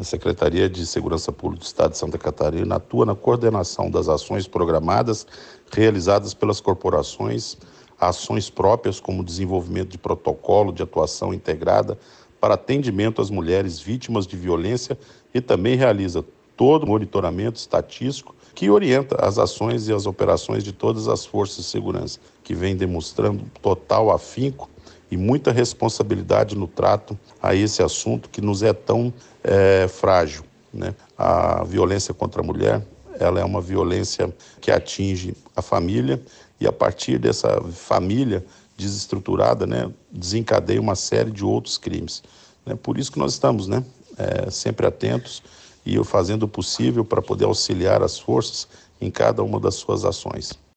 A Secretaria de Segurança Pública do Estado de Santa Catarina atua na coordenação das ações programadas realizadas pelas corporações, ações próprias como o desenvolvimento de protocolo de atuação integrada para atendimento às mulheres vítimas de violência e também realiza todo o monitoramento estatístico que orienta as ações e as operações de todas as forças de segurança, que vem demonstrando total afinco e muita responsabilidade no trato a esse assunto que nos é tão frágil, né? A violência contra a mulher, ela é uma violência que atinge a família e a partir dessa família desestruturada, né, desencadeia uma série de outros crimes. Por isso que nós estamos, sempre atentos e fazendo o possível para poder auxiliar as forças em cada uma das suas ações.